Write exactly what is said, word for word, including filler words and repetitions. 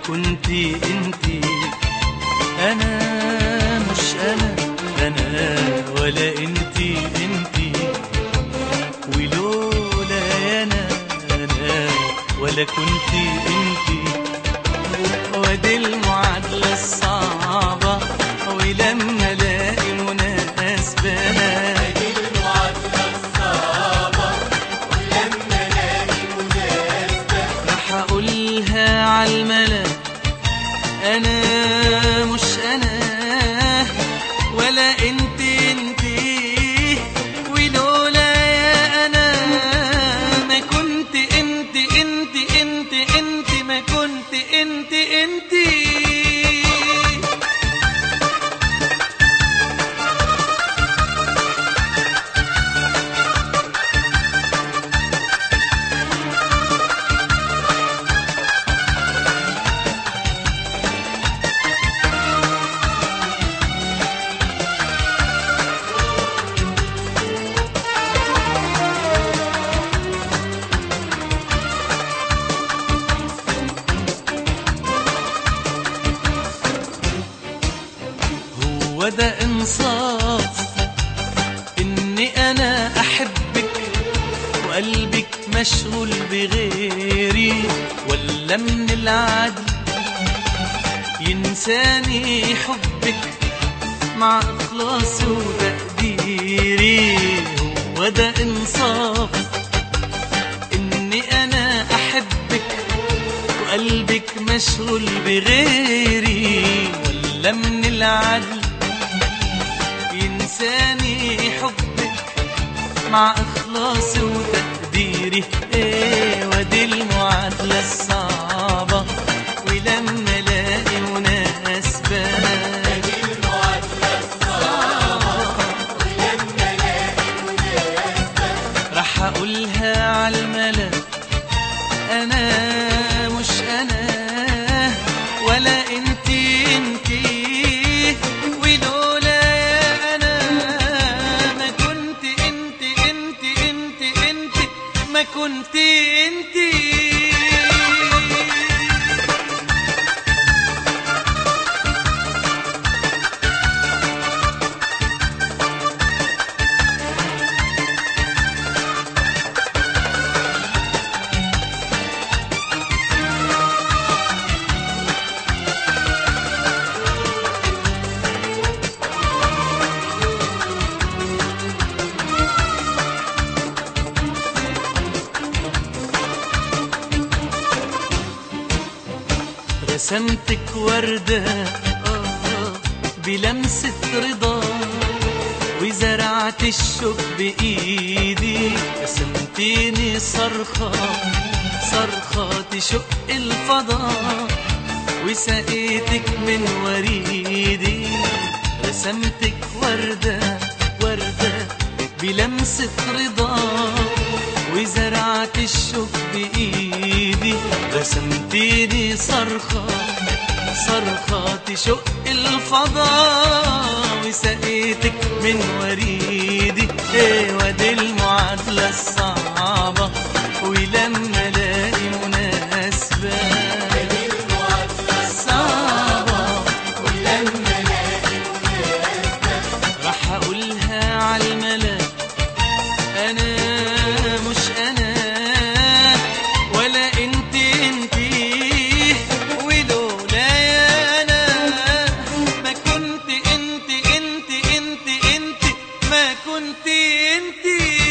كنتي انتي. انا مش انا انا ولا انتي انتي، ولولا انا انا ولا كنتي انتي. ودي المعادلة الصعبة ولما الاقي مناسبة هقولها عالملا. انا مش انا ولا انت انتي، ولولا يا انا ما كنت انت انت انت انت ما كنت انت انتي. وده انصاف اني انا احبك وقلبك مشغول بغيري، ولا من العدل ينساني حبك مع اخلاصي وتقديري؟ هو ده انصاف اني انا احبك وقلبك مشغول بغيري، ولا من العدل ينساني حبك مع اخلاصي وتقديري؟ ايه ودي المعادلة الصعبة ولما الاقي مناسبة راح اقولها عالملا. انا مش انا ولا انتي انتي، ولولا يا انا ما كنت انت انت انت انت ما كنت انتي. رسمتك وردة آه بلمسة رضا، وزرعت الشوق بإيدي. رسمتيني صرخة صرخة تشق الفضاء، وسقيتك من وريدي. رسمتك وردة وردة بلمسة رضا، وزرعت الشوق بإيدي. رسمتيني صرخة صرخة تشق الفضاء، وسقيتك من وريدي. ايه ودي المعادلة الصعبة ولما الاقي مناسبة صعبة ولما الاقي مناسبة راح اقولها عالملا. انا مش انا ولا انت انتي، ولولا يا انا ما كنت انت انت انت انت ما كنت انتي.